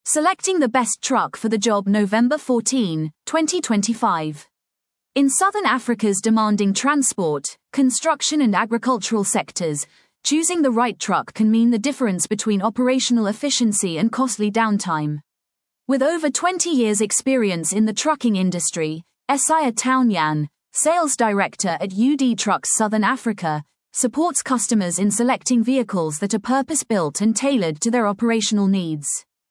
Selecting the best truck for the job November 14, 2025. In Southern Africa's demanding transport, construction and agricultural sectors, choosing the right truck can mean the difference between operational efficiency and costly downtime. With over 20 years' experience in the trucking industry, Esaya Townyan, Sales Director at UD Trucks Southern Africa, supports customers in selecting vehicles that are purpose-built and tailored to their operational needs.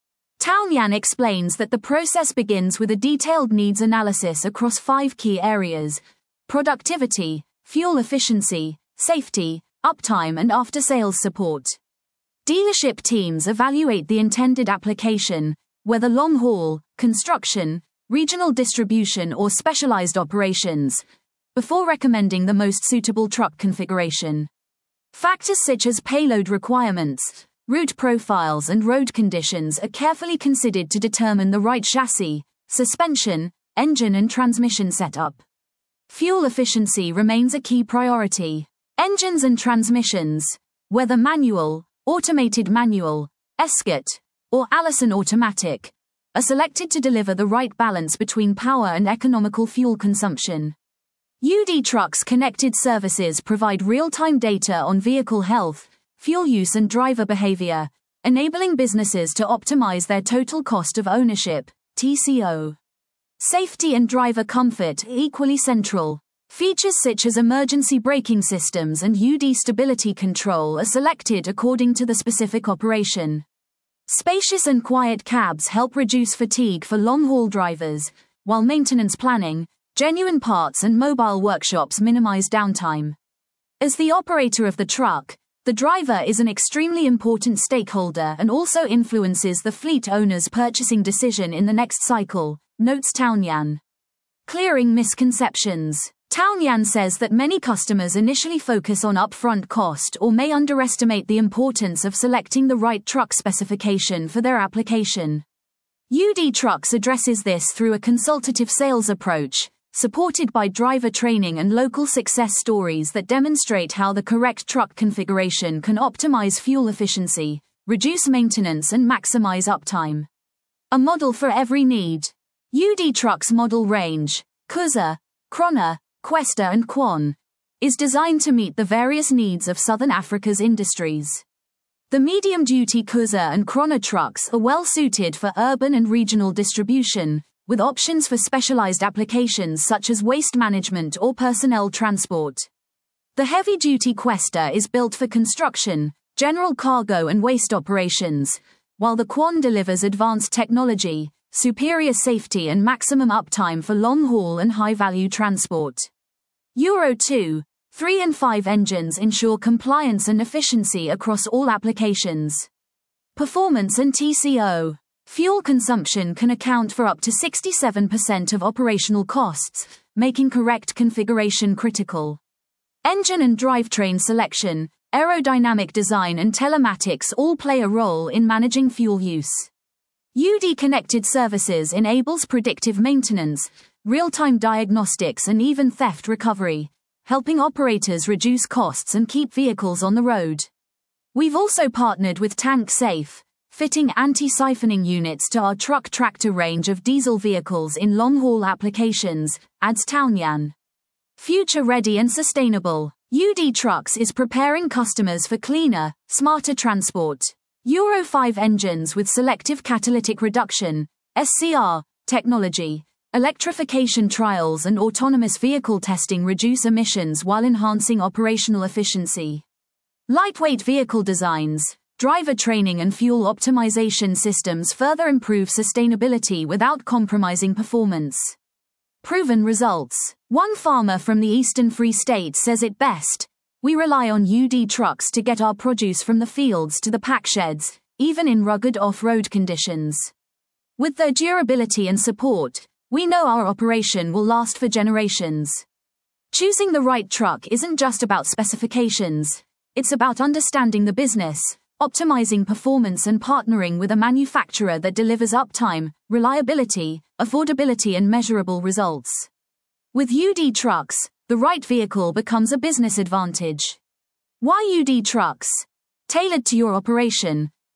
Townyan explains that the process begins with a detailed needs analysis across 5 key areas: productivity, fuel efficiency, safety, uptime and after-sales support. Dealership teams evaluate the intended application, whether long-haul, construction, regional distribution or specialized operations, before recommending the most suitable truck configuration. Factors such as payload requirements, route profiles and road conditions are carefully considered to determine the right chassis, suspension, engine and transmission setup. Fuel efficiency remains a key priority. Engines and transmissions, whether manual, automated manual, Escort, or Allison automatic, are selected to deliver the right balance between power and economical fuel consumption. UD Trucks Connected Services provide real-time data on vehicle health, fuel use and driver behavior, enabling businesses to optimize their total cost of ownership, TCO. Safety and driver comfort are equally central. Features such as emergency braking systems and UD stability control are selected according to the specific operation. Spacious and quiet cabs help reduce fatigue for long-haul drivers, while maintenance planning, genuine parts and mobile workshops minimize downtime. As the operator of the truck, the driver is an extremely important stakeholder and also influences the fleet owner's purchasing decision in the next cycle, notes Townyan. Clearing misconceptions. Townyan says that many customers initially focus on upfront cost or may underestimate the importance of selecting the right truck specification for their application. UD Trucks addresses this through a consultative sales approach, supported by driver training and local success stories that demonstrate how the correct truck configuration can optimize fuel efficiency, reduce maintenance and maximize uptime. A model for every need. UD Trucks model range, Kuza, Krona, Questa and Quan, is designed to meet the various needs of Southern Africa's industries. The medium-duty Kuza and Krona trucks are well suited for urban and regional distribution, with options for specialized applications such as waste management or personnel transport. The heavy-duty Questa is built for construction, general cargo and waste operations, while the Quan delivers advanced technology, superior safety and maximum uptime for long-haul and high-value transport. Euro 2, 3 and 5 engines ensure compliance and efficiency across all applications. Performance and TCO. Fuel consumption can account for up to 67% of operational costs, making correct configuration critical. Engine and drivetrain selection, aerodynamic design and telematics all play a role in managing fuel use. UD Connected Services enables predictive maintenance, real-time diagnostics and even theft recovery, helping operators reduce costs and keep vehicles on the road. We've also partnered with Tank Safe, fitting anti-siphoning units to our truck tractor range of diesel vehicles in long-haul applications, adds Townyan. Future-ready and sustainable. UD Trucks is preparing customers for cleaner, smarter transport. Euro 5 engines with selective catalytic reduction, SCR, technology, electrification trials and autonomous vehicle testing reduce emissions while enhancing operational efficiency. Lightweight vehicle designs, driver training and fuel optimization systems further improve sustainability without compromising performance. Proven results. One farmer from the Eastern Free State says it best: "We rely on UD Trucks to get our produce from the fields to the pack sheds, even in rugged off-road conditions. With their durability and support, we know our operation will last for generations." Choosing the right truck isn't just about specifications, it's about understanding the business, optimizing performance and partnering with a manufacturer that delivers uptime, reliability, affordability and measurable results. With UD Trucks, the right vehicle becomes a business advantage. Why UD Trucks? Tailored to your operation,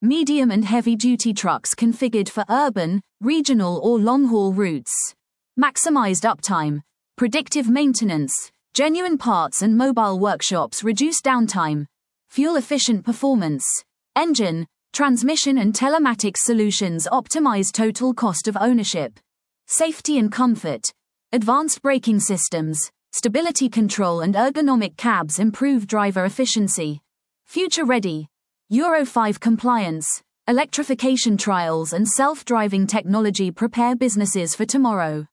medium and heavy-duty trucks configured for urban, regional or long-haul routes. Maximized uptime, predictive maintenance, genuine parts and mobile workshops reduce downtime, fuel-efficient performance, engine, transmission and telematics solutions optimize total cost of ownership, safety and comfort, advanced braking systems, stability control and ergonomic cabs improve driver efficiency, future-ready, Euro 5 compliance, electrification trials and self-driving technology prepare businesses for tomorrow.